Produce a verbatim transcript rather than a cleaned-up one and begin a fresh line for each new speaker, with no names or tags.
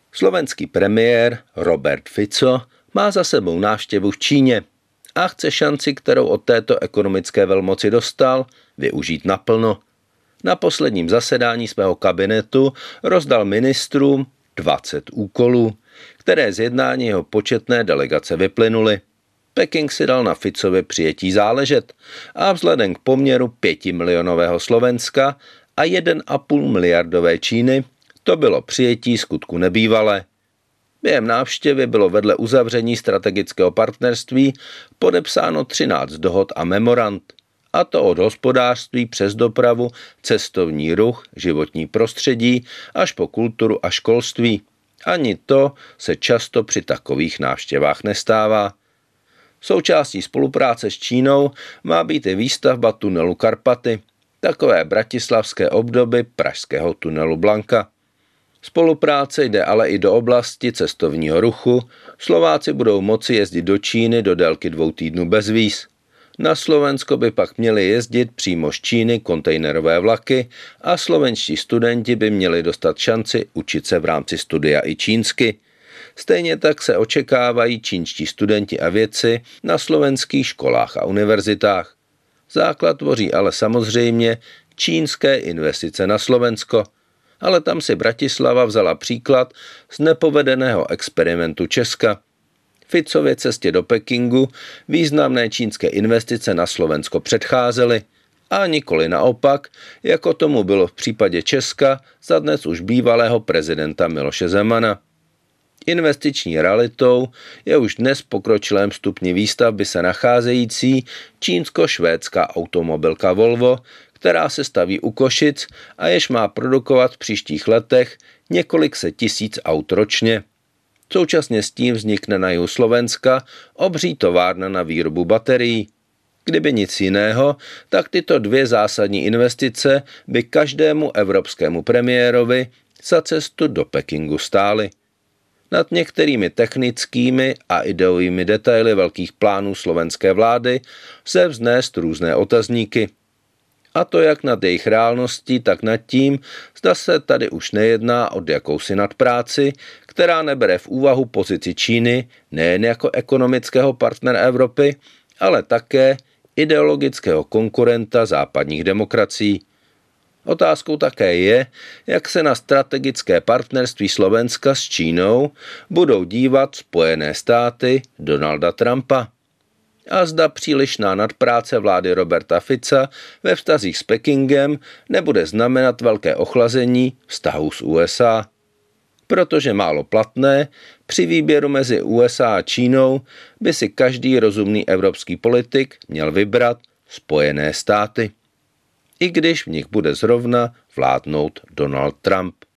Slovenský premiér Robert Fico má za sebou návštěvu v Číně a chce šanci, kterou od této ekonomické velmoci dostal, využít naplno. Na posledním zasedání svého kabinetu rozdal ministrům dvacet úkolů, které z jednání jeho početné delegace vyplynuly. Peking si dal na Ficově přijetí záležet a vzhledem k poměru pětimilionového Slovenska a jeden a půl miliardové Číny to bylo přijetí skutku nebývalé. Během návštěvy bylo vedle uzavření strategického partnerství podepsáno třináct dohod a memorand, a to od hospodářství přes dopravu, cestovní ruch, životní prostředí až po kulturu a školství. Ani to se často při takových návštěvách nestává. Součástí spolupráce s Čínou má být i výstavba tunelu Karpaty, takové bratislavské obdoby pražského tunelu Blanka. Spolupráce jde ale i do oblasti cestovního ruchu. Slováci budou moci jezdit do Číny do délky dvou týdnů bez víz. Na Slovensko by pak měli jezdit přímo z Číny kontejnerové vlaky a slovenští studenti by měli dostat šanci učit se v rámci studia i čínsky. Stejně tak se očekávají čínští studenti a vědci na slovenských školách a univerzitách. Základ tvoří ale samozřejmě čínské investice na Slovensko. Ale tam si Bratislava vzala příklad z nepovedeného experimentu Česka. Ficově cestě do Pekingu významné čínské investice na Slovensko předcházely a nikoli naopak, jako tomu bylo v případě Česka za dnes už bývalého prezidenta Miloše Zemana. Investiční realitou je už dnes v pokročilém stupni výstavby se nacházející čínsko-švédská automobilka Volvo, která se staví u Košic a jež má produkovat v příštích letech několik set tisíc aut ročně. Současně s tím vznikne na jihu Slovenska obří továrna na výrobu baterií. Kdyby nic jiného, tak tyto dvě zásadní investice by každému evropskému premiérovi za cestu do Pekingu stály. Nad některými technickými a ideovými detaily velkých plánů slovenské vlády se vznést různé otazníky. A to jak nad jejich reálností, tak nad tím, zda se tady už nejedná o jakousi nadpráci, která nebere v úvahu pozici Číny nejen jako ekonomického partnera Evropy, ale také ideologického konkurenta západních demokracií. Otázkou také je, jak se na strategické partnerství Slovenska s Čínou budou dívat Spojené státy Donalda Trumpa. A zda přílišná nadpráce vlády Roberta Fica ve vztazích s Pekingem nebude znamenat velké ochlazení vztahů s U S A. Protože málo platné, při výběru mezi U S A a Čínou by si každý rozumný evropský politik měl vybrat Spojené státy. I když v nich bude zrovna vládnout Donald Trump.